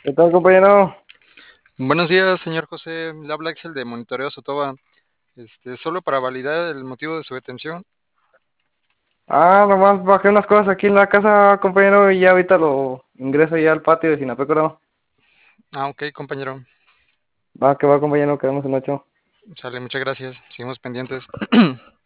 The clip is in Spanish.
¿Qué tal, compañero? Buenos días, señor José. Le habla Axel de Monitoreo Sotoba. Solo para validar el motivo de su detención. Nomás bajé unas cosas aquí en la casa, compañero, y ya ahorita lo ingreso ya al patio de Sinapecuaro. Ok, compañero. Va, que va, compañero, quedamos en ocho. Sale, muchas gracias. Seguimos pendientes.